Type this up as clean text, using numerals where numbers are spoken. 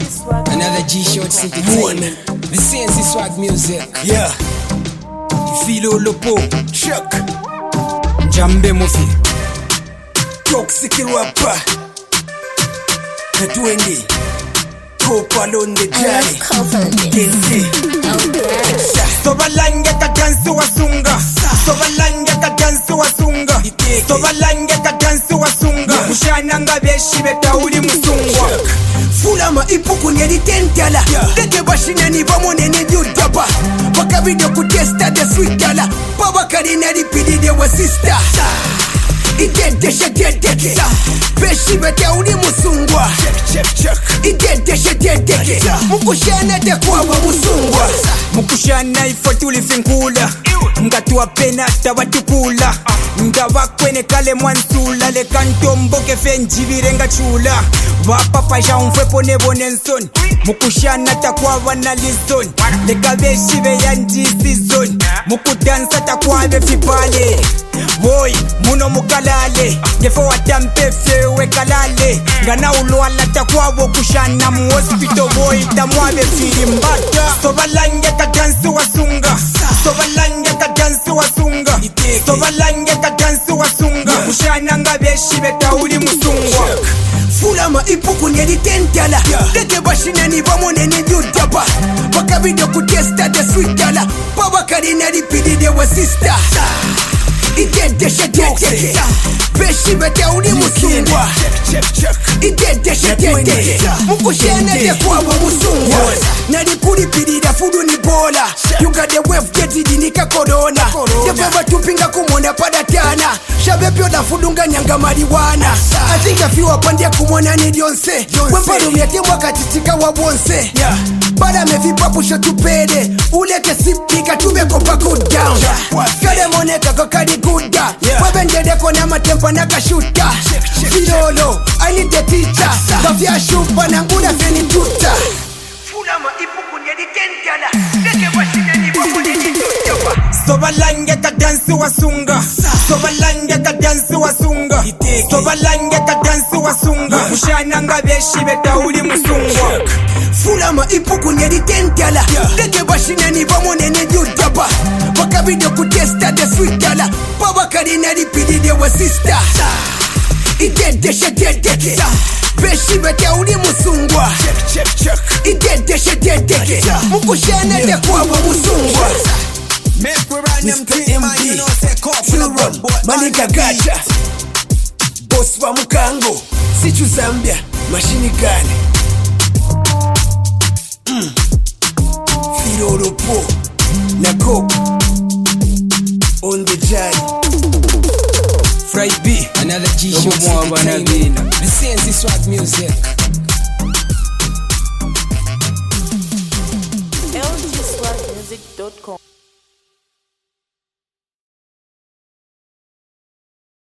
Another G-Short Entertainment. The CNC Swag Music. Yeah. Ifilo Lopo. Chuck. Jambe Mufi. Toxic rapper. Katwengi. Kopalonde Jari. Kenzi. Sobalange ka dance wasunga. Sobalange ka dance wasunga. Sobalange ka dance wasunga. Mushana nga beshi beta uli musungwa. Fulama ipuku nyeri tentala. Deke bashina ni bamone ni yudaba. Baka video kutesta de sweet gala. Baba karina ripidi de wa sister. Idedeshe dedeke. Beshi beta uli musungwa. Idedeshe dedeke. Mukushana de kwa wa musungwa. Mukushana ifo tulifinkula. Ngatuwa pena tabatukula. Ngabakwene kale mwansula. Le kantombo ke fenjibire nga chula. Wapapa ja umfwepo nebo nensoni. Mukushana takwa wana lizoni. Le kabeshi be yanji season. Mukudansa takwa be fipale. Boy, muno mukalale. Gefo watampe fewe kalale. Ngana ulwala takwa wokushana mu hospital boy. Tamwabe filimbata. Sobalange ka dance wasunga. Sobalange ka dance wasunga. Sobalange ka dance wasunga. Mukushana nga beshi beta uli musungwa. Fulama ipuku nyeri tentala. Deke bashina ni bamone ni yudaba. Baka video kutesta de sweet gala. Baba karina ripidi de wa sister. Idedeshe dedeke. Beshi beta uli musungwa. Idedeshe dedeke. Mukushene de kwa wa musungwa. Nari kuri pirida fudu ni bola. You got the wave getidi nika corona. Yababa tupinga kumona padatana. Shabepyo da fudunga nyanga mariwana. I think a few apandia kumona ni dionse. Wemparo miate mwaka chichika wa bonse. Bada mevipa pusho tupede. Uleke sipika tube kopa good down. Kade moneka kokadi good down. Wabendede kona matempa naka shoota. Filolo, I need the teacher. Kafia shupa nanguna feni tuta. Fulama ipuku nyedi tentala. Deke washine ni wabone ni tuta. Sobalange ka dance wasunga. Sobalange ka dance wasunga. Sobalange ka dance wasunga. Mushana nga beshi beta uli musungwa. Fulama ipuku nyedi tentala. Deke bashina ni bamone ni yudaba. Baka video kutesta de sweet gala. Baba karina ripidi de wa sister. Idedeshe dedeke. Beshi beta uli musungwa. Idedeshe dedeke. Mukushene de kwa wa musungwa. Mr. MD Children Manika Gacha Boss wa Mukango Sichu Zambia Mashini gani Firo Lopo Na Coke On the Jai Friday B Another G-Short Entertainment. The CNC Swag Music. LGSwagmusic.com